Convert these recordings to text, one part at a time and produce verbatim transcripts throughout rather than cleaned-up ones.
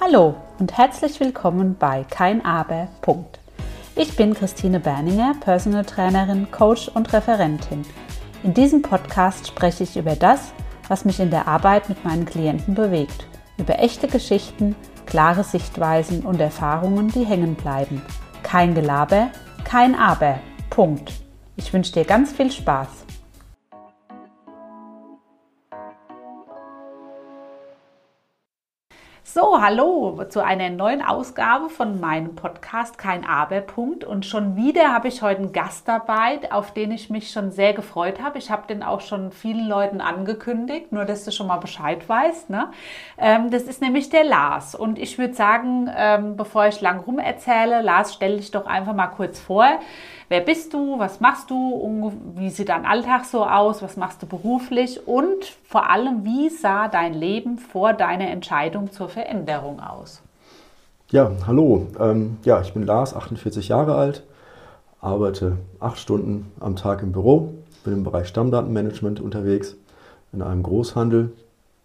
Hallo und herzlich willkommen bei Kein Aber. Punkt. Ich bin Christine Berninger, Personal Trainerin, Coach und Referentin. In diesem Podcast spreche ich über das, was mich in der Arbeit mit meinen Klienten bewegt. Über echte Geschichten, klare Sichtweisen und Erfahrungen, die hängen bleiben. Kein Gelaber, kein Aber. Punkt. Ich wünsche dir ganz viel Spaß. So, hallo zu einer neuen Ausgabe von meinem Podcast Kein Aber. Punkt. Und schon wieder habe ich heute einen Gast dabei, auf den ich mich schon sehr gefreut habe. Ich habe den auch schon vielen Leuten angekündigt, nur dass du schon mal Bescheid weißt. Ne? Ähm, das ist nämlich der Lars. Und ich würde sagen, ähm, bevor ich lang rum erzähle, Lars, stell dich doch einfach mal kurz vor. Wer bist du? Was machst du? Wie sieht dein Alltag so aus? Was machst du beruflich? Und vor allem, wie sah dein Leben vor deiner Entscheidung zur Veränderung aus? Ja, hallo. Ähm, ja, ich bin Lars, achtundvierzig Jahre alt, arbeite acht Stunden am Tag im Büro, bin im Bereich Stammdatenmanagement unterwegs, in einem Großhandel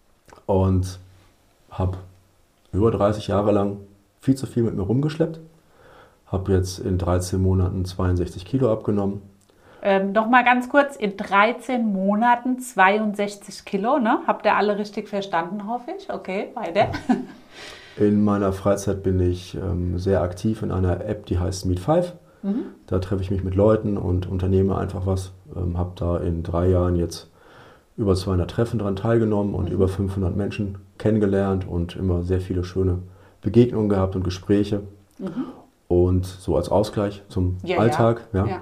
und habe über dreißig Jahre lang viel zu viel mit mir rumgeschleppt. Habe jetzt in dreizehn Monaten zweiundsechzig Kilo abgenommen. Ähm, noch mal ganz kurz, in dreizehn Monaten zweiundsechzig Kilo, ne? Habt ihr alle richtig verstanden, hoffe ich? Okay, weiter. In meiner Freizeit bin ich ähm, sehr aktiv in einer App, die heißt Meet Five. Mhm. Da treffe ich mich mit Leuten und unternehme einfach was. Ähm, habe da in drei Jahren jetzt über zweihundert Treffen daran teilgenommen und mhm. über fünfhundert Menschen kennengelernt und immer sehr viele schöne Begegnungen gehabt und Gespräche. Mhm. Und so als Ausgleich zum ja, Alltag. Ja. Ja.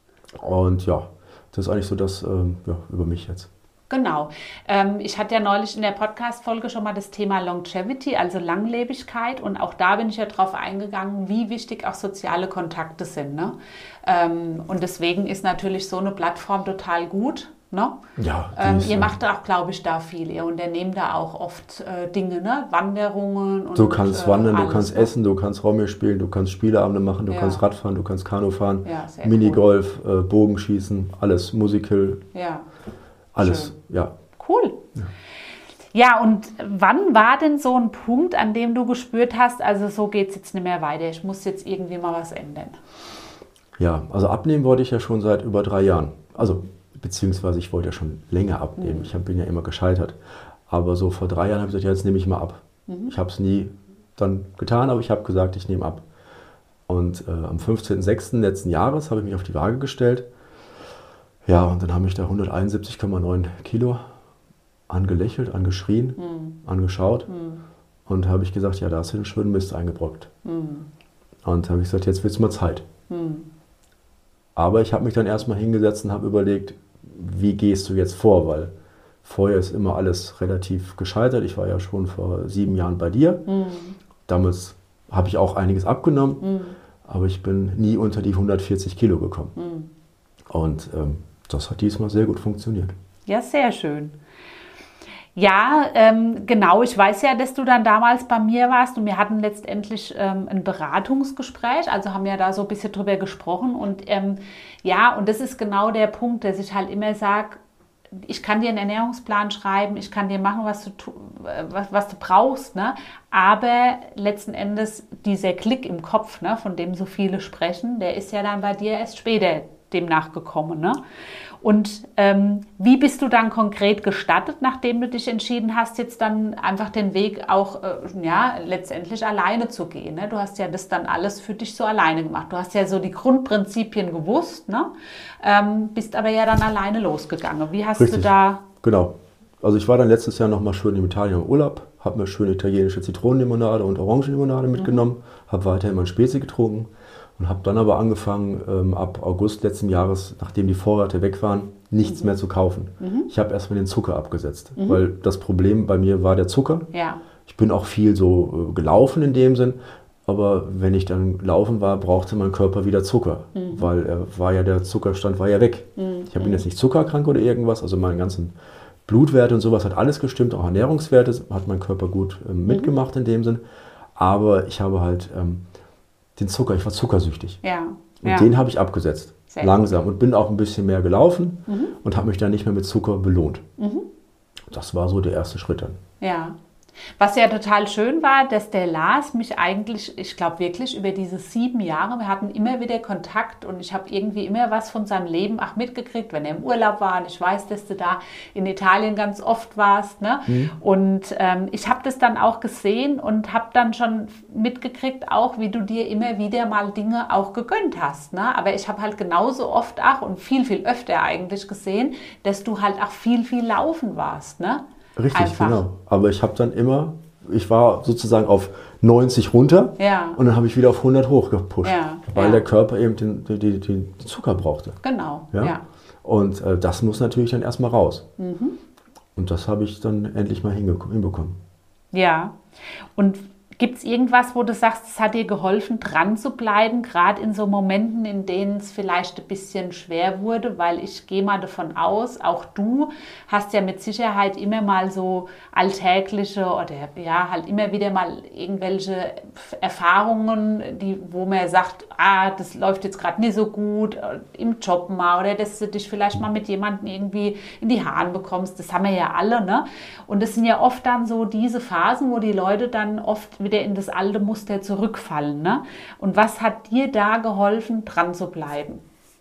Und ja, das ist eigentlich so das ähm, ja, über mich jetzt. Genau. Ähm, ich hatte ja neulich in der Podcast-Folge schon mal das Thema Longevity, also Langlebigkeit. Und auch da bin ich ja drauf eingegangen, wie wichtig auch soziale Kontakte sind. Ne? Ähm, und deswegen ist natürlich so eine Plattform total gut. Ne? Ja, ähm, ist, ihr macht auch, glaube ich, da viel. Ihr unternehmt da auch oft äh, Dinge, ne? Wanderungen. Und, du kannst äh, wandern, alles, du kannst ne? essen, du kannst Romy spielen, du kannst Spieleabende machen, du ja. kannst Radfahren, du kannst Kanu fahren, ja, Minigolf, cool. äh, Bogenschießen, alles, Musical, ja. alles. Schön. Ja. Cool. Ja. Ja, und wann war denn so ein Punkt, an dem du gespürt hast, also so geht es jetzt nicht mehr weiter, ich muss jetzt irgendwie mal was ändern? Ja, also abnehmen wollte ich ja schon seit über drei Jahren. Also beziehungsweise ich wollte ja schon länger abnehmen. Mhm. Ich bin ja immer gescheitert. Aber so vor drei Jahren habe ich gesagt, ja, jetzt nehme ich mal ab. Mhm. Ich habe es nie dann getan, aber ich habe gesagt, ich nehme ab. Und äh, am fünfzehnten sechsten letzten Jahres habe ich mich auf die Waage gestellt. Ja, und dann habe ich da hunderteinundsiebzig Komma neun Kilo angelächelt, angeschrien, mhm. angeschaut. Mhm. Und habe ich gesagt, ja, da hast du den schönen Mist eingebrockt. Mhm. Und habe ich gesagt, jetzt wird es mal Zeit. Mhm. Aber ich habe mich dann erstmal hingesetzt und habe überlegt, wie gehst du jetzt vor? Weil vorher ist immer alles relativ gescheitert. Ich war ja schon vor sieben Jahren bei dir. Mhm. Damals habe ich auch einiges abgenommen, mhm. aber ich bin nie unter die hundertvierzig Kilo gekommen. Mhm. Und ähm, das hat diesmal sehr gut funktioniert. Ja, sehr schön. Ja, ähm, genau. Ich weiß ja, dass du dann damals bei mir warst und wir hatten letztendlich ähm, ein Beratungsgespräch, also haben ja da so ein bisschen drüber gesprochen und ähm, ja, und das ist genau der Punkt, dass ich halt immer sage, ich kann dir einen Ernährungsplan schreiben, ich kann dir machen, was du, was, was du brauchst, ne? Aber letzten Endes dieser Klick im Kopf, ne, von dem so viele sprechen, der ist ja dann bei dir erst später demnach gekommen, ne? Und ähm, wie bist du dann konkret gestartet, nachdem du dich entschieden hast, jetzt dann einfach den Weg auch äh, ja, letztendlich alleine zu gehen? Ne? Du hast ja das dann alles für dich so alleine gemacht. Du hast ja so die Grundprinzipien gewusst, ne? ähm, bist aber ja dann alleine losgegangen. Wie hast Richtig. du da... Genau. Also ich war dann letztes Jahr noch mal schön in Italien im Urlaub, habe mir schöne italienische Zitronenlimonade und Orangenlimonade mitgenommen, mhm. habe weiterhin mein Spezi getrunken. Und habe dann aber angefangen, ähm, ab August letzten Jahres, nachdem die Vorräte weg waren, nichts mhm. mehr zu kaufen. Mhm. Ich habe erstmal den Zucker abgesetzt, mhm. weil das Problem bei mir war der Zucker. Ja. Ich bin auch viel so äh, gelaufen in dem Sinn, aber wenn ich dann laufen war, brauchte mein Körper wieder Zucker, mhm. weil er war ja, der Zuckerstand war ja weg. Mhm. Ich bin jetzt nicht zuckerkrank oder irgendwas, also meine ganzen Blutwerte und sowas hat alles gestimmt, auch Ernährungswerte hat mein Körper gut äh, mitgemacht in dem Sinn, aber ich habe halt... Ähm, den Zucker, ich war zuckersüchtig. Ja. Und ja. den habe ich abgesetzt. Sehr langsam. Gut. Und bin auch ein bisschen mehr gelaufen mhm. und habe mich dann nicht mehr mit Zucker belohnt. Mhm. Das war so der erste Schritt dann. Ja. Was ja total schön war, dass der Lars mich eigentlich, ich glaube wirklich über diese sieben Jahre, wir hatten immer wieder Kontakt und ich habe irgendwie immer was von seinem Leben auch mitgekriegt, wenn er im Urlaub war. Und ich weiß, dass du da in Italien ganz oft warst. Ne? Mhm. Und ähm, ich habe das dann auch gesehen und habe dann schon mitgekriegt, auch wie du dir immer wieder mal Dinge auch gegönnt hast. Ne? Aber ich habe halt genauso oft auch und viel, viel öfter eigentlich gesehen, dass du halt auch viel, viel laufen warst. Ne? Richtig, Einfach. Genau. Aber ich habe dann immer, ich war sozusagen auf neunzig runter ja. und dann habe ich wieder auf hundert hochgepusht, ja, weil ja. der Körper eben den, den, den, den Zucker brauchte. Genau, ja. ja. Und äh, das muss natürlich dann erstmal raus. Mhm. Und das habe ich dann endlich mal hinbekommen. Ja, und gibt es irgendwas, wo du sagst, es hat dir geholfen, dran zu bleiben, gerade in so Momenten, in denen es vielleicht ein bisschen schwer wurde? Weil ich gehe mal davon aus, auch du hast ja mit Sicherheit immer mal so alltägliche oder ja, halt immer wieder mal irgendwelche Erfahrungen, die, wo man sagt, ah, das läuft jetzt gerade nicht so gut, im Job mal oder dass du dich vielleicht mal mit jemandem irgendwie in die Haare bekommst. Das haben wir ja alle, ne? Und das sind ja oft dann so diese Phasen, wo die Leute dann oft wieder in das alte Muster zurückfallen. Ne? Und was hat dir da geholfen, dran zu bleiben?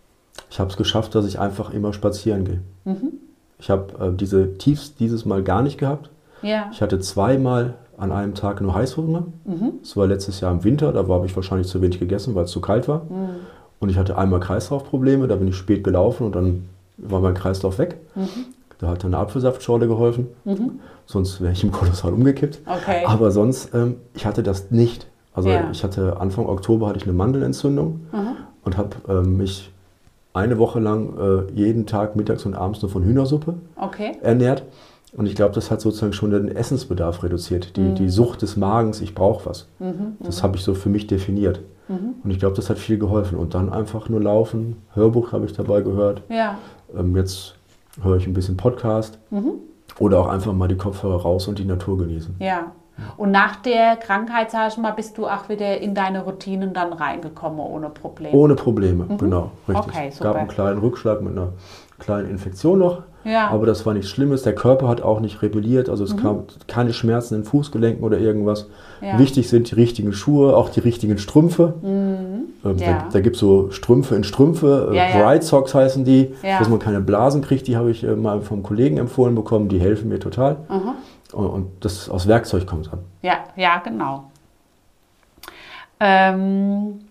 Ich habe es geschafft, dass ich einfach immer spazieren gehe. Mhm. Ich habe äh, diese Tiefs dieses Mal gar nicht gehabt. Ja. Ich hatte zweimal an einem Tag nur Heißhunger. Mhm. Das war letztes Jahr im Winter, da habe ich wahrscheinlich zu wenig gegessen, weil es zu kalt war. Mhm. Und ich hatte einmal Kreislaufprobleme, da bin ich spät gelaufen und dann war mein Kreislauf weg. Mhm. Da hat dann eine Apfelsaftschorle geholfen. Mhm. Sonst wäre ich im Kolossal umgekippt. Okay. Aber sonst, ähm, ich hatte das nicht. Also ja. ich hatte Anfang Oktober hatte ich eine Mandelentzündung mhm. und habe ähm, mich eine Woche lang äh, jeden Tag mittags und abends nur von Hühnersuppe okay. ernährt. Und ich glaube, das hat sozusagen schon den Essensbedarf reduziert. Die, mhm. die Sucht des Magens, ich brauche was. Mhm. Das habe ich so für mich definiert. Mhm. Und ich glaube, das hat viel geholfen. Und dann einfach nur laufen. Hörbuch habe ich dabei gehört. Ja. Ähm, jetzt höre ich ein bisschen Podcast. Mhm. Oder auch einfach mal die Kopfhörer raus und die Natur genießen. Ja. Und nach der Krankheit, sag ich mal, bist du auch wieder in deine Routinen dann reingekommen, ohne Probleme? Ohne Probleme, mhm. genau, richtig. Okay, es gab einen kleinen Rückschlag mit einer kleinen Infektion noch, ja. aber das war nichts Schlimmes. Der Körper hat auch nicht rebelliert, also es mhm. kam keine Schmerzen in den Fußgelenken oder irgendwas. Ja. Wichtig sind die richtigen Schuhe, auch die richtigen Strümpfe. Mhm. Ähm, ja. Da, da gibt es so Strümpfe in Strümpfe, ja, äh, Bright Socks heißen die, ja. dass man keine Blasen kriegt. Die habe ich äh, mal vom Kollegen empfohlen bekommen, die helfen mir total. Mhm. Und, und das aus Werkzeug kommt an. Ja, ja, genau. Ähm,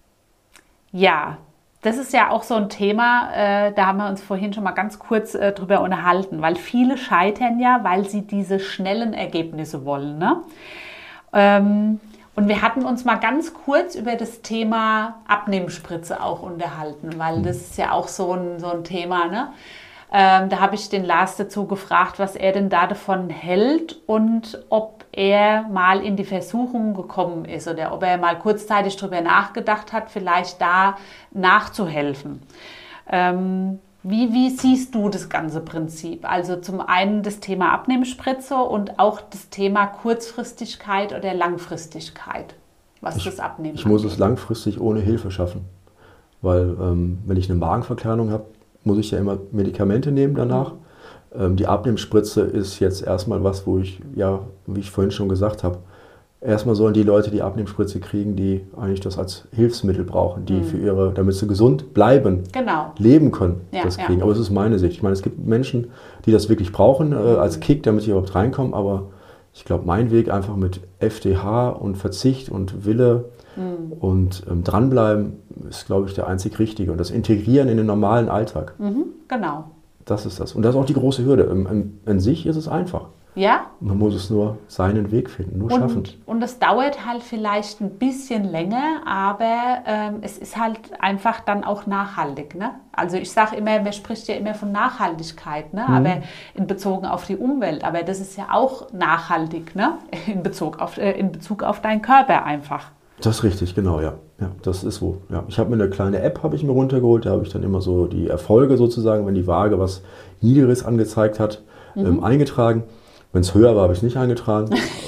ja, das ist ja auch so ein Thema, äh, da haben wir uns vorhin schon mal ganz kurz äh, drüber unterhalten, weil viele scheitern ja, weil sie diese schnellen Ergebnisse wollen. Ne? Ähm, und wir hatten uns mal ganz kurz über das Thema Abnehmspritze auch unterhalten, weil mhm. das ist ja auch so ein, so ein Thema, ne? Ähm, da habe ich den Lars dazu gefragt, was er denn da davon hält und ob er mal in die Versuchung gekommen ist oder ob er mal kurzzeitig darüber nachgedacht hat, vielleicht da nachzuhelfen. Ähm, wie, wie siehst du das ganze Prinzip? Also zum einen das Thema Abnehmspritze und auch das Thema Kurzfristigkeit oder Langfristigkeit, was ich, das Abnehmen Ich muss angeht. es langfristig ohne Hilfe schaffen, weil ähm, wenn ich eine Magenverkleinerung habe, muss ich ja immer Medikamente nehmen danach. Mhm. Ähm, die Abnehmspritze ist jetzt erstmal was, wo ich, ja, wie ich vorhin schon gesagt habe, erstmal sollen die Leute die Abnehmspritze kriegen, die eigentlich das als Hilfsmittel brauchen, die mhm. für ihre, damit sie gesund bleiben, genau. leben können, ja, das kriegen. Ja. Aber es ist meine Sicht. Ich meine, es gibt Menschen, die das wirklich brauchen äh, als Kick, damit sie überhaupt reinkommen, aber ich glaube, mein Weg einfach mit F D H und Verzicht und Wille mhm. und ähm, dranbleiben ist, glaube ich, der einzig Richtige. Und das Integrieren in den normalen Alltag. Mhm, genau. Das ist das. Und das ist auch die große Hürde. In, in, in sich ist es einfach. Ja. Man muss es nur seinen Weg finden, nur und, schaffen. Und es dauert halt vielleicht ein bisschen länger, aber ähm, es ist halt einfach dann auch nachhaltig. Ne? Also ich sage immer, man spricht ja immer von Nachhaltigkeit, ne? Mhm. aber in Bezug auf die Umwelt. Aber das ist ja auch nachhaltig, ne? in, Bezug auf, äh, in Bezug auf deinen Körper einfach. Das ist richtig, genau, ja. Ja, das ist so. Ja. Ich habe mir eine kleine App habe ich mir runtergeholt, da habe ich dann immer so die Erfolge sozusagen, wenn die Waage was Niedriges angezeigt hat, mhm. ähm, eingetragen. Wenn es höher war, habe ich es nicht eingetragen.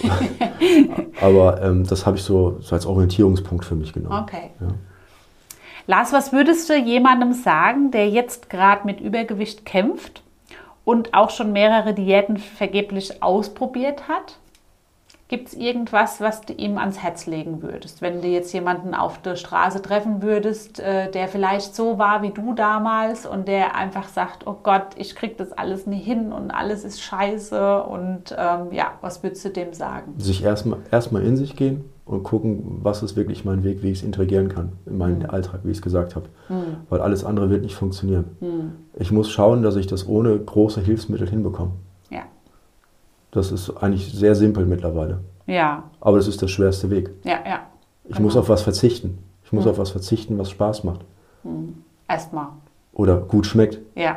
Aber ähm, das habe ich so, so als Orientierungspunkt für mich genommen. Okay. Ja. Lars, was würdest du jemandem sagen, der jetzt gerade mit Übergewicht kämpft und auch schon mehrere Diäten vergeblich ausprobiert hat? Gibt es irgendwas, was du ihm ans Herz legen würdest? Wenn du jetzt jemanden auf der Straße treffen würdest, äh, der vielleicht so war wie du damals und der einfach sagt, oh Gott, ich krieg das alles nie hin und alles ist scheiße und ähm, ja, was würdest du dem sagen? Sich erstmal erstmal in sich gehen und gucken, was ist wirklich mein Weg, wie ich es integrieren kann in meinen mhm. Alltag, wie ich es gesagt habe. Mhm. Weil alles andere wird nicht funktionieren. Mhm. Ich muss schauen, dass ich das ohne große Hilfsmittel hinbekomme. Ja. Das ist eigentlich sehr simpel mittlerweile. Ja. Aber das ist der schwerste Weg. Ja, ja. Ich genau. muss auf was verzichten. Ich muss mhm. auf was verzichten, was Spaß macht. Mhm. Erstmal. Oder gut schmeckt. Ja.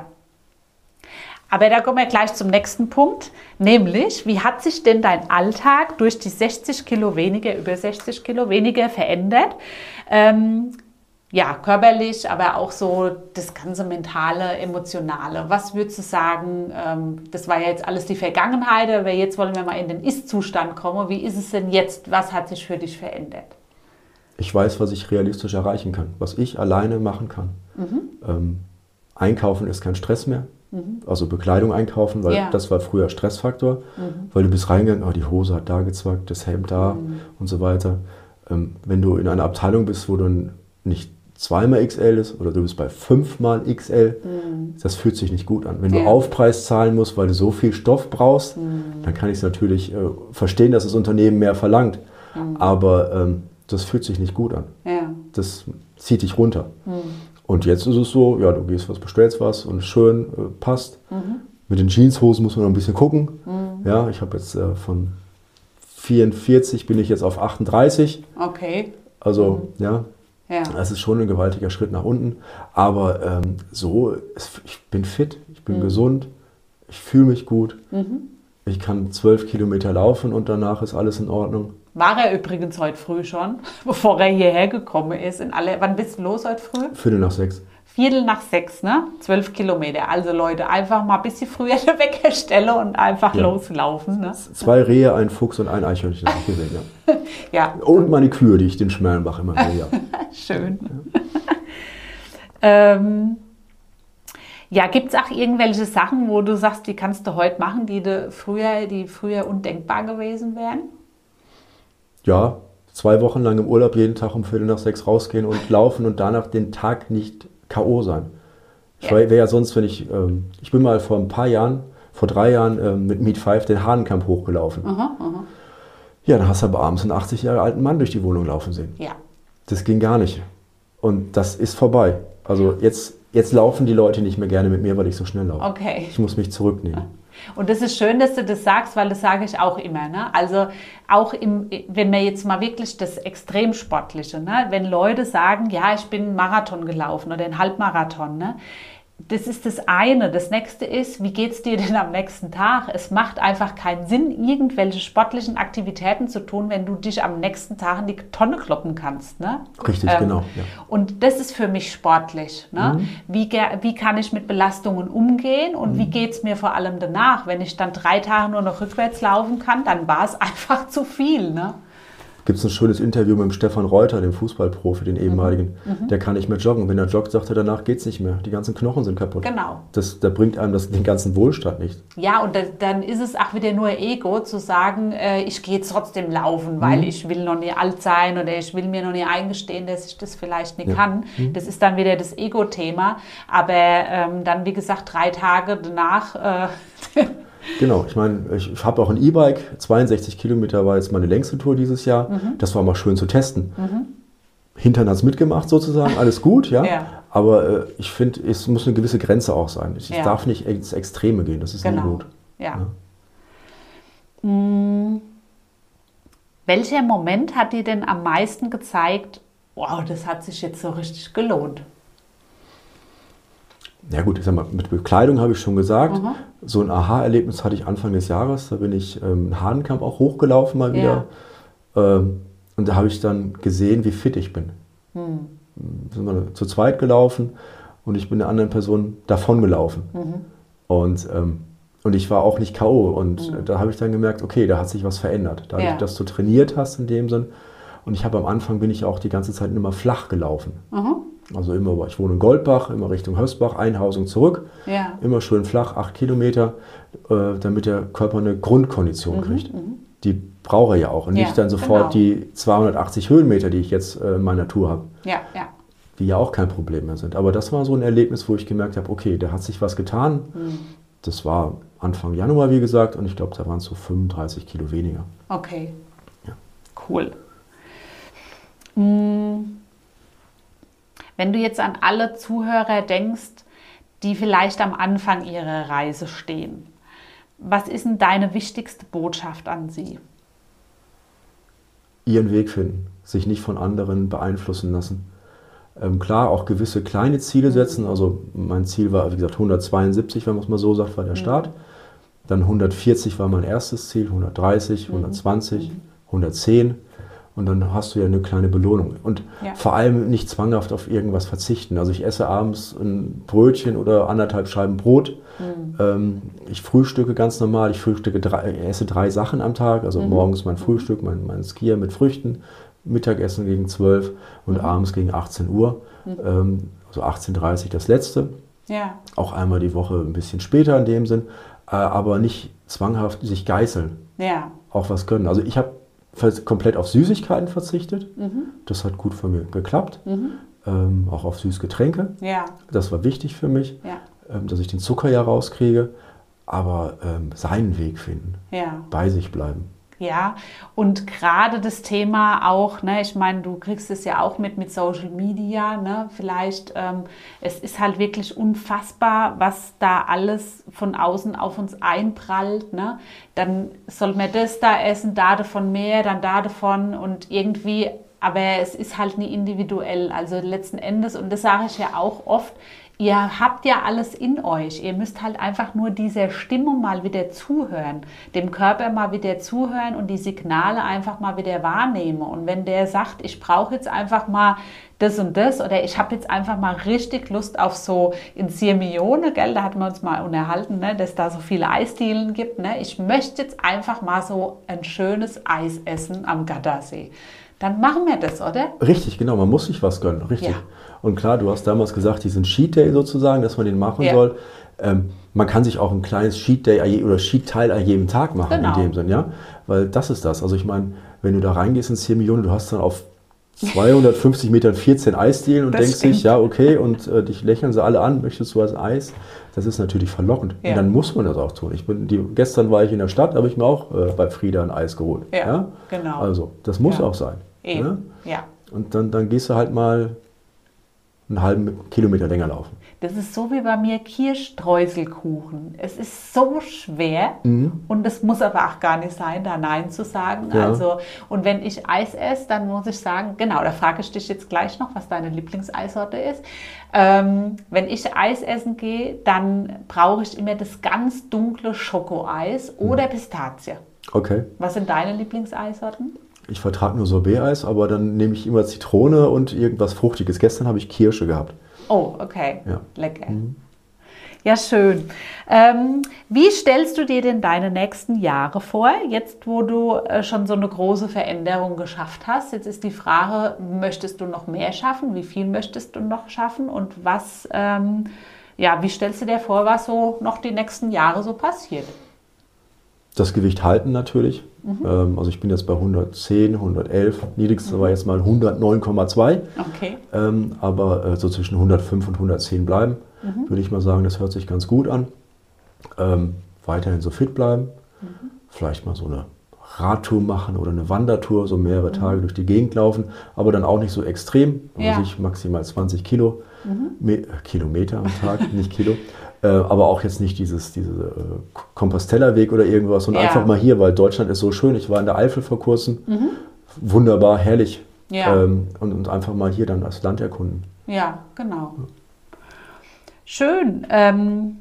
Aber da kommen wir gleich zum nächsten Punkt, nämlich, wie hat sich denn dein Alltag durch die sechzig Kilo weniger, über sechzig Kilo weniger verändert? Ähm, ja, körperlich, aber auch so das ganze mentale, emotionale. Was würdest du sagen, ähm, das war ja jetzt alles die Vergangenheit, aber jetzt wollen wir mal in den Ist-Zustand kommen. Wie ist es denn jetzt? Was hat sich für dich verändert? Ich weiß, was ich realistisch erreichen kann, was ich alleine machen kann. Mhm. Ähm, einkaufen ist kein Stress mehr. Mhm. Also Bekleidung einkaufen, weil ja. das war früher Stressfaktor, mhm. weil du bist reingegangen, oh, die Hose hat da gezwackt, das Hemd da mhm. und so weiter. Ähm, wenn du in einer Abteilung bist, wo du nicht zweimal X L ist oder du bist bei fünfmal X L, mhm. das fühlt sich nicht gut an. Wenn ja. du Aufpreis zahlen musst, weil du so viel Stoff brauchst, mhm. dann kann ich es natürlich äh, verstehen, dass das Unternehmen mehr verlangt, mhm. aber ähm, das fühlt sich nicht gut an. Ja. Das zieht dich runter. Mhm. Und jetzt ist es so, ja, du gehst was, bestellst was und schön äh, passt. Mhm. Mit den Jeanshosen muss man noch ein bisschen gucken. Mhm. Ja, ich habe jetzt äh, von vierundvierzig bin ich jetzt auf achtunddreißig. Okay. Also, mhm. ja, ja, das ist schon ein gewaltiger Schritt nach unten. Aber ähm, so, es, ich bin fit, ich bin mhm. gesund, ich fühle mich gut. Mhm. Ich kann zwölf Kilometer laufen und danach ist alles in Ordnung. War er übrigens heute früh schon, bevor er hierher gekommen ist. In alle, wann bist du los heute früh? Viertel nach sechs. Viertel nach sechs, ne? Zwölf Kilometer. Also Leute, einfach mal ein bisschen früher eine Weckerstelle und einfach ja. loslaufen. Ne? Zwei Rehe, ein Fuchs und ein Eichhörnchen habe ich gesehen, ja. ja. Und meine Kühe, die ich den Schmerlenbach immer sehe. Ja. Schön. Ja, ähm, ja gibt es auch irgendwelche Sachen, wo du sagst, die kannst du heute machen, die, du früher, die früher undenkbar gewesen wären? Ja, zwei Wochen lang im Urlaub jeden Tag um Viertel nach sechs rausgehen und laufen und danach den Tag nicht K O sein. Ich ja. wäre ja sonst, wenn ich, ähm, ich bin mal vor ein paar Jahren, vor drei Jahren ähm, mit Meet Five den Hahnenkamp hochgelaufen. Aha, aha. Ja, dann hast du aber abends einen achtzig Jahre alten Mann durch die Wohnung laufen sehen. Ja. Das ging gar nicht. Und das ist vorbei. Also jetzt, jetzt laufen die Leute nicht mehr gerne mit mir, weil ich so schnell laufe. Okay. Ich muss mich zurücknehmen. Und das ist schön, dass du das sagst, weil das sage ich auch immer. Ne? Also auch im, wenn wir jetzt mal wirklich das Extremsportliche, ne? Wenn Leute sagen, ja, ich bin einen Marathon gelaufen oder einen Halbmarathon, ne? Das ist das eine. Das nächste ist, wie geht es dir denn am nächsten Tag? Es macht einfach keinen Sinn, irgendwelche sportlichen Aktivitäten zu tun, wenn du dich am nächsten Tag in die Tonne kloppen kannst. Ne? Richtig, ähm, genau. Ja. Und das ist für mich sportlich. Ne? Mhm. Wie, wie kann ich mit Belastungen umgehen und mhm. wie geht es mir vor allem danach? Wenn ich dann drei Tage nur noch rückwärts laufen kann, dann war es einfach zu viel. Ne? Gibt es ein schönes Interview mit dem Stefan Reuter, dem Fußballprofi, den ehemaligen. Mhm. Der kann nicht mehr joggen. Wenn er joggt, sagt er, danach geht es nicht mehr. Die ganzen Knochen sind kaputt. Genau. Das, da bringt einem das, den ganzen Wohlstand nicht. Ja, und da, dann ist es auch wieder nur Ego, zu sagen, äh, ich gehe jetzt trotzdem laufen, weil mhm. ich will noch nicht alt sein oder ich will mir noch nicht eingestehen, dass ich das vielleicht nicht ja. kann. Mhm. Das ist dann wieder das Ego-Thema. Aber ähm, dann, wie gesagt, drei Tage danach... Äh, Genau, ich meine, ich, ich habe auch ein E-Bike, zweiundsechzig Kilometer war jetzt meine längste Tour dieses Jahr. Mhm. Das war mal schön zu testen. Mhm. Hintern hat es mitgemacht sozusagen, alles gut, ja. ja. Aber äh, ich finde, es muss eine gewisse Grenze auch sein. Es ja. darf nicht ins Extreme gehen, das ist genau. nie gut. Ja. ja. Mhm. Welcher Moment hat dir denn am meisten gezeigt, wow, das hat sich jetzt so richtig gelohnt? Ja gut, ich sag mal, mit Bekleidung habe ich schon gesagt. Mhm. So ein Aha-Erlebnis hatte ich Anfang des Jahres. Da bin ich ähm, einen Hahnenkamp auch hochgelaufen mal wieder. Ja. Ähm, und da habe ich dann gesehen, wie fit ich bin. Mhm. Sind wir zu zweit gelaufen und ich bin der anderen Person davon gelaufen. Mhm. Und, ähm, und ich war auch nicht K O. Und mhm. da habe ich dann gemerkt, okay, da hat sich was verändert. Dadurch, ja. dass du trainiert hast in dem Sinn. Und ich habe am Anfang bin ich auch die ganze Zeit immer flach gelaufen. Mhm. Also immer, ich wohne in Goldbach, immer Richtung Hösbach, Einhausung zurück. Ja. Immer schön flach, acht Kilometer, äh, damit der Körper eine Grundkondition mhm, kriegt. Mhm. die brauche ich ja auch. Und ja, nicht dann sofort genau. die zweihundertachtzig Höhenmeter, die ich jetzt äh, in meiner Tour habe. Ja, ja. Die ja auch kein Problem mehr sind. Aber das war so ein Erlebnis, wo ich gemerkt habe, okay, da hat sich was getan. Mhm. Das war Anfang Januar, wie gesagt, und ich glaube, da waren es so fünfunddreißig Kilo weniger. Okay, ja. Cool. Wenn du jetzt an alle Zuhörer denkst, die vielleicht am Anfang ihrer Reise stehen, was ist denn deine wichtigste Botschaft an sie? Ihren Weg finden, sich nicht von anderen beeinflussen lassen. Ähm, klar, auch gewisse kleine Ziele setzen. Also mein Ziel war, wie gesagt, hundertzweiundsiebzig, wenn man es mal so sagt, war der Start. Dann hundertvierzig war mein erstes Ziel, hundertdreißig, hundertzwanzig, hundertzehn. Und dann hast du ja eine kleine Belohnung. Und ja. vor allem nicht zwanghaft auf irgendwas verzichten. Also ich esse abends ein Brötchen oder anderthalb Scheiben Brot. Mhm. Ähm, ich frühstücke ganz normal. Ich frühstücke drei, esse drei Sachen am Tag. Also mhm. morgens mein Frühstück, mein, mein Skier mit Früchten. Mittagessen gegen zwölf und mhm. abends gegen achtzehn Uhr. Mhm. Ähm, also achtzehn Uhr dreißig das letzte. Ja. Auch einmal die Woche ein bisschen später in dem Sinn. Äh, aber nicht zwanghaft sich geißeln. Ja. Auch was gönnen. Also ich habe komplett auf Süßigkeiten verzichtet. Mhm. Das hat gut für mich geklappt. Mhm. Ähm, auch auf Süßgetränke. Ja. Das war wichtig für mich, ja. ähm, dass ich den Zucker ja rauskriege. Aber ähm, seinen Weg finden. Ja. Bei sich bleiben. Ja, und gerade das Thema auch, ne, ich meine, du kriegst es ja auch mit mit Social Media, ne, vielleicht, ähm, es ist halt wirklich unfassbar, was da alles von außen auf uns einprallt, ne, dann soll man das da essen, da davon mehr, dann da davon und irgendwie, aber es ist halt nie individuell, also letzten Endes, und das sage ich ja auch oft, ihr habt ja alles in euch. Ihr müsst halt einfach nur dieser Stimmung mal wieder zuhören, dem Körper mal wieder zuhören und die Signale einfach mal wieder wahrnehmen. Und wenn der sagt, ich brauche jetzt einfach mal das und das oder ich habe jetzt einfach mal richtig Lust auf so in Sirmione, gell, da hatten wir uns mal unterhalten, ne, dass da so viele Eisdielen gibt. Ne? Ich möchte jetzt einfach mal so ein schönes Eis essen am Gardasee. Dann machen wir das, oder? Richtig, genau. Man muss sich was gönnen, richtig. Ja. Und klar, du hast damals gesagt, diesen Cheat Day sozusagen, dass man den machen ja. soll. Ähm, man kann sich auch ein kleines Cheat Day oder Cheat Teil an jedem Tag machen, genau. in dem Sinn, ja. Weil das ist das. Also ich meine, wenn du da reingehst in Sirmione, du hast dann auf zweihundertfünfzig Metern vierzehn Eisdielen und das denkst stimmt. dich, ja, okay, und äh, dich lächeln sie alle an, möchtest du als Eis? Das ist natürlich verlockend. Ja. Und dann muss man das auch tun. Ich bin, die, gestern war ich in der Stadt, habe ich mir auch äh, bei Frieda ein Eis geholt. Ja, ja? genau. Also, das muss ja. auch sein. Eben. Ja? ja. Und dann, dann gehst du halt mal einen halben Kilometer länger laufen. Das ist so wie bei mir Kirschstreuselkuchen. Es ist so schwer mhm. und es muss aber auch gar nicht sein, da Nein zu sagen. Ja. Also, und wenn ich Eis esse, dann muss ich sagen, genau, da frage ich dich jetzt gleich noch, was deine Lieblingseissorte ist. Ähm, wenn ich Eis essen gehe, dann brauche ich immer das ganz dunkle Schokoeis mhm. oder Pistazie. Okay. Was sind deine Lieblingseissorten? Ich vertrage nur Sorbet-Eis, aber dann nehme ich immer Zitrone und irgendwas Fruchtiges. Gestern habe ich Kirsche gehabt. Oh, okay. Ja. Lecker. Mhm. Ja, schön. Ähm, wie stellst du dir denn deine nächsten Jahre vor, jetzt wo du äh, schon so eine große Veränderung geschafft hast? Jetzt ist die Frage, möchtest du noch mehr schaffen? Wie viel möchtest du noch schaffen? Und was, ähm, ja, wie stellst du dir vor, was so noch die nächsten Jahre so passiert? Das Gewicht halten natürlich. Mhm. Ähm, also ich bin jetzt bei hundertzehn, hundertelf. Niedrigste mhm. war jetzt mal hundertneun Komma zwei. Okay. Ähm, aber äh, so zwischen hundertfünf und hundertzehn bleiben, mhm. würde ich mal sagen, das hört sich ganz gut an. Ähm, weiterhin so fit bleiben. Mhm. Vielleicht mal so eine Radtour machen oder eine Wandertour, so mehrere mhm. Tage durch die Gegend laufen. Aber dann auch nicht so extrem. Also ja. ich maximal zwanzig Kilo, mhm. Me- Kilometer am Tag, nicht Kilo. Äh, aber auch jetzt nicht dieses diese, äh, Compostela-Weg oder irgendwas, sondern ja. einfach mal hier, weil Deutschland ist so schön. Ich war in der Eifel vor kurzem. Mhm. Wunderbar, herrlich. Ja. Ähm, und, und einfach mal hier dann das Land erkunden. Ja, genau. Ja. Schön. Ähm,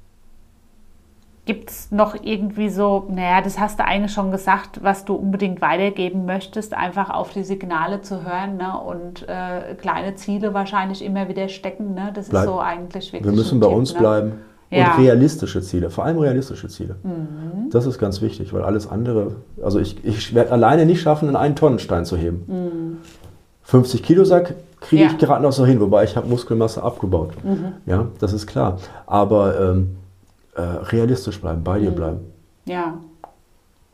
gibt es noch irgendwie so, naja, das hast du eigentlich schon gesagt, was du unbedingt weitergeben möchtest, einfach auf die Signale zu hören, ne? Und äh, kleine Ziele wahrscheinlich immer wieder stecken. Ne? Das Bleib. ist so eigentlich wirklich. Wir müssen bei Tipp, uns ne? bleiben. Ja. Und realistische Ziele, vor allem realistische Ziele. Mhm. Das ist ganz wichtig, weil alles andere, also ich, ich werde alleine nicht schaffen, einen einen-Tonnen-Stein zu heben. Mhm. fünfzig Kilo Sack kriege ja. ich gerade noch so hin, wobei ich habe Muskelmasse abgebaut. Mhm. Ja, das ist klar. Aber ähm, äh, realistisch bleiben, bei dir mhm. bleiben. Ja.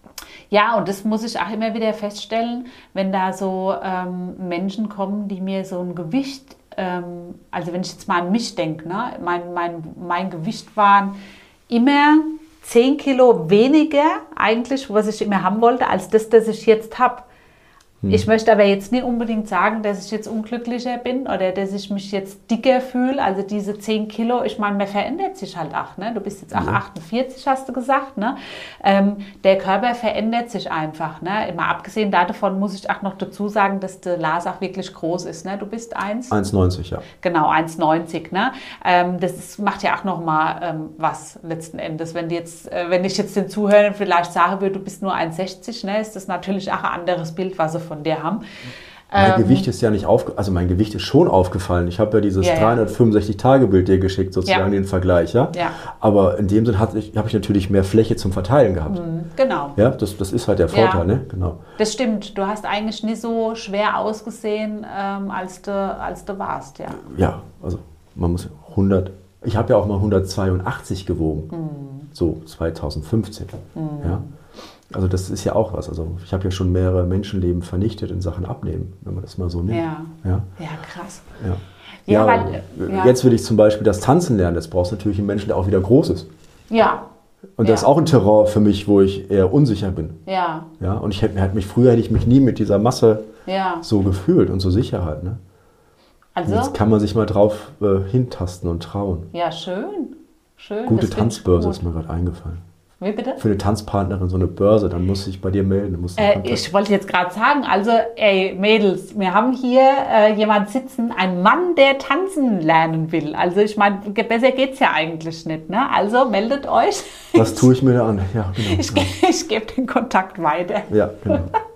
Ja, und das muss ich auch immer wieder feststellen, wenn da so ähm, Menschen kommen, die mir so ein Gewicht, ähm, also wenn ich jetzt mal an mich denke, ne, mein, mein, mein Gewicht waren immer zehn Kilo weniger eigentlich, was ich immer haben wollte, als das, das ich jetzt habe. Hm. Ich möchte aber jetzt nicht unbedingt sagen, dass ich jetzt unglücklicher bin oder dass ich mich jetzt dicker fühle. Also diese zehn Kilo, ich meine, man verändert sich halt auch. Ne? Du bist jetzt auch ja. achtundvierzig, hast du gesagt. Ne? Ähm, der Körper verändert sich einfach. Ne? Immer abgesehen davon muss ich auch noch dazu sagen, dass der Lars auch wirklich groß ist. Ne? Du bist eins? eins neunzig, ja. Genau, eins neunzig. Ne? Ähm, das ist, macht ja auch noch mal ähm, was letzten Endes. Wenn, die jetzt, äh, wenn ich jetzt den Zuhörern vielleicht sagen würde, du bist nur eins sechzig, ne? Ist das natürlich auch ein anderes Bild, was sie von dir haben. Mein ähm, Gewicht ist ja nicht aufgefallen, also mein Gewicht ist schon aufgefallen. Ich habe ja dieses ja, ja. dreihundertfünfundsechzig-Tage-Bild dir geschickt, sozusagen ja. den Vergleich. Ja? Ja. Aber in dem Sinn habe ich, hab ich natürlich mehr Fläche zum Verteilen gehabt. Mhm, genau. Ja, das, das ist halt der Vorteil. Ja. Ne? Genau. Das stimmt. Du hast eigentlich nicht so schwer ausgesehen, ähm, als, du, als du warst. Ja, ja, also man muss hundert, ich habe ja auch mal hundertzweiundachtzig gewogen, mhm. so zweitausendfünfzehn. Mhm. Ja. Also das ist ja auch was. Also ich habe ja schon mehrere Menschenleben vernichtet in Sachen Abnehmen, wenn man das mal so nimmt. Ja, ja. ja krass. Ja. Ja, Ja, weil, ja. Jetzt will ich zum Beispiel das Tanzen lernen. Das brauchst du natürlich einen Menschen, der auch wieder groß ist. Ja. Und ja. das ist auch ein Terrain für mich, wo ich eher unsicher bin. Ja. Ja. Und ich hätte mich früher hätte ich mich nie mit dieser Masse ja. so gefühlt und so sicher halt. Ne? Also? Jetzt kann man sich mal drauf äh, hintasten und trauen. Ja, schön. Schön. Gute Tanzbörse ist mir gerade eingefallen. Wie bitte? Für eine Tanzpartnerin so eine Börse, dann muss ich bei dir melden. Musst äh, ich wollte jetzt gerade sagen, also ey Mädels, wir haben hier äh, jemand sitzen, ein Mann, der tanzen lernen will. Also ich meine, besser geht's ja eigentlich nicht. Ne? Also meldet euch. Was tue ich mir da an? Ja, genau. Ich, ich gebe den Kontakt weiter. Ja, genau.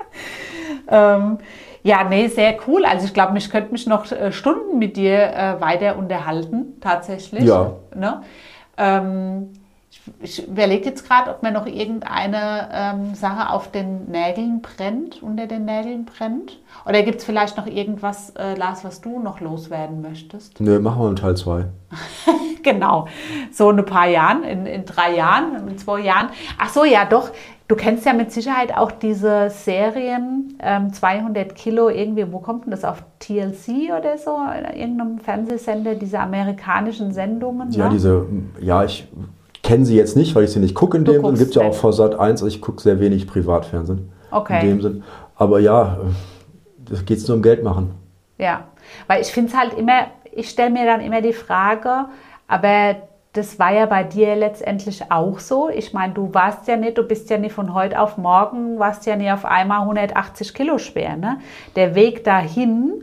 ähm, ja, nee, sehr cool. Also ich glaube, ich könnte mich noch äh, Stunden mit dir äh, weiter unterhalten, tatsächlich. Ja. Ne? Ähm, Ich überlege jetzt gerade, ob mir noch irgendeine ähm, Sache auf den Nägeln brennt, unter den Nägeln brennt. Oder gibt es vielleicht noch irgendwas, äh, Lars, was du noch loswerden möchtest? Nö, machen wir in Teil zwei. Genau, so in ein paar Jahren, in, in drei Jahren, in zwei Jahren. Ach so, ja doch, du kennst ja mit Sicherheit auch diese Serien, ähm, zweihundert Kilo irgendwie, wo kommt denn das, auf T L C oder so, in irgendeinem Fernsehsender, diese amerikanischen Sendungen? Ja, ne? diese, ja, ich kenne sie jetzt nicht, weil ich sie nicht gucke in dem Sinn. Gibt ja auch vor Sat eins, also ich gucke sehr wenig Privatfernsehen. Okay. In dem Sinn. Aber ja, da geht es nur um Geld machen. Ja, weil ich finde es halt immer, ich stelle mir dann immer die Frage, aber das war ja bei dir letztendlich auch so. Ich meine, du warst ja nicht, du bist ja nicht von heute auf morgen, warst ja nicht auf einmal hundertachtzig Kilo schwer. Ne? Der Weg dahin,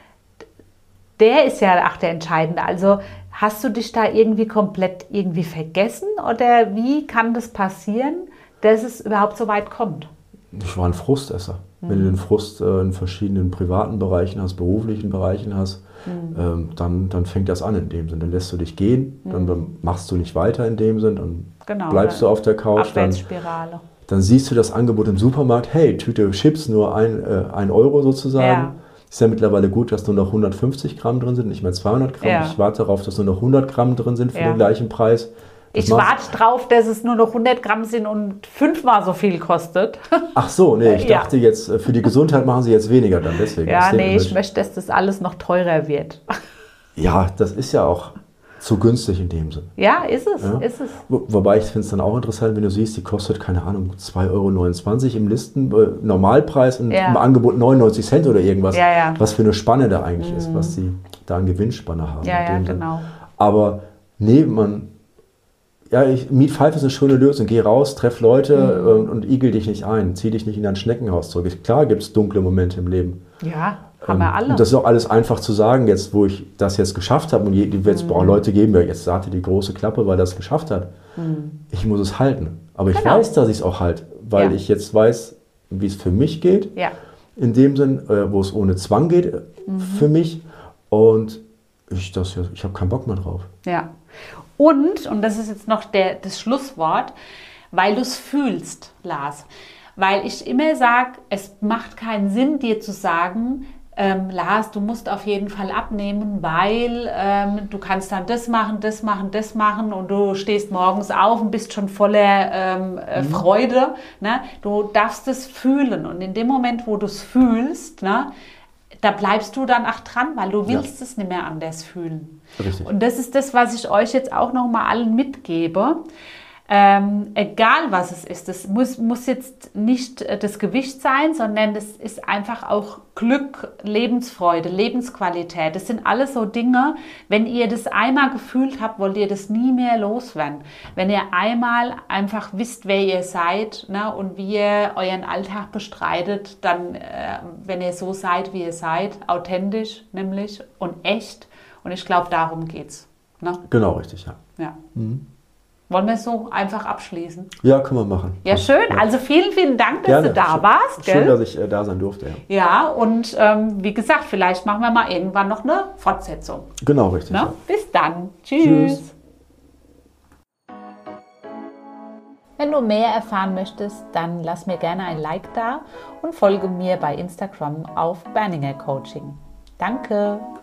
der ist ja auch der entscheidende. Also hast du dich da irgendwie komplett irgendwie vergessen oder wie kann das passieren, dass es überhaupt so weit kommt? Ich war ein Frustesser. Mhm. Wenn du den Frust äh, in verschiedenen privaten Bereichen hast, beruflichen Bereichen hast, mhm. ähm, dann, dann fängt das an in dem Sinn. Dann lässt du dich gehen, mhm. dann, dann machst du nicht weiter in dem Sinn, dann genau, bleibst du auf der Couch. Abwärtsspirale. Dann, dann siehst du das Angebot im Supermarkt, hey, Tüte Chips nur ein, äh, ein Euro sozusagen. Ja. Ist ja mittlerweile gut, dass nur noch hundertfünfzig Gramm drin sind, nicht mehr zweihundert Gramm. Ja. Ich warte darauf, dass nur noch hundert Gramm drin sind für ja. den gleichen Preis. Das ich warte drauf, dass es nur noch hundert Gramm sind und fünfmal so viel kostet. Ach so, nee, ich ja. dachte jetzt, für die Gesundheit machen sie jetzt weniger dann, deswegen. Ja, nee, ich möchte, dass das alles noch teurer wird. Ja, das ist ja auch zu günstig in dem Sinn. Ja, ist es, ja? ist es. Wo, wobei ich finde es dann auch interessant, wenn du siehst, die kostet, keine Ahnung, zwei Euro neunundzwanzig im Listen, äh, Normalpreis und ja. im Angebot neunundneunzig Cent oder irgendwas. Ja, ja. Was für eine Spanne da eigentlich mhm. ist, was sie da an Gewinnspanne haben. Ja, ja, Sinn. genau. Aber nee, man, ja, ich, Mietpfeife ist eine schöne Lösung. Geh raus, treff Leute mhm. und, und igel dich nicht ein. Zieh dich nicht in ein Schneckenhaus zurück. Klar gibt es dunkle Momente im Leben. Ja, haben wir alle. Und das ist auch alles einfach zu sagen, jetzt wo ich das jetzt geschafft habe und jetzt mhm. boah, Leute geben mir, jetzt hatte die große Klappe, weil er es geschafft hat. Mhm. Ich muss es halten. Aber ich genau. weiß, dass ich es auch halte, weil ja. ich jetzt weiß, wie es für mich geht. Ja. In dem Sinn, äh, wo es ohne Zwang geht mhm. für mich. Und ich, das, ich habe keinen Bock mehr drauf. Ja. Und, und das ist jetzt noch der, das Schlusswort, weil du es fühlst, Lars. Weil ich immer sage, es macht keinen Sinn, dir zu sagen, ähm, Lars, du musst auf jeden Fall abnehmen, weil ähm, du kannst dann das machen, das machen, das machen und du stehst morgens auf und bist schon voller ähm, äh, mhm. Freude. Ne? Du darfst es fühlen und in dem Moment, wo du es fühlst, ne, da bleibst du dann auch dran, weil du willst ja. es nicht mehr anders fühlen. Richtig. Und das ist das, was ich euch jetzt auch noch mal allen mitgebe. Ähm, egal was es ist, das muss, muss jetzt nicht äh, das Gewicht sein, sondern das ist einfach auch Glück, Lebensfreude, Lebensqualität. Das sind alles so Dinge, wenn ihr das einmal gefühlt habt, wollt ihr das nie mehr loswerden. Wenn ihr einmal einfach wisst, wer ihr seid, ne, und wie ihr euren Alltag bestreitet, dann, äh, wenn ihr so seid, wie ihr seid, authentisch nämlich und echt. Und ich glaube, darum geht's. Ne? Genau, richtig, ja. Ja. Mhm. Wollen wir es so einfach abschließen? Ja, können wir machen. Ja, schön. Ja. Also vielen, vielen Dank, dass Gerne. du da schön, warst. Schön, gell? dass ich äh, da sein durfte. Ja, ja und ähm, wie gesagt, vielleicht machen wir mal irgendwann noch eine Fortsetzung. Genau, richtig. Ne? Ja. Bis dann. Tschüss. Tschüss. Wenn du mehr erfahren möchtest, dann lass mir gerne ein Like da und folge mir bei Instagram auf Berninger Coaching. Danke.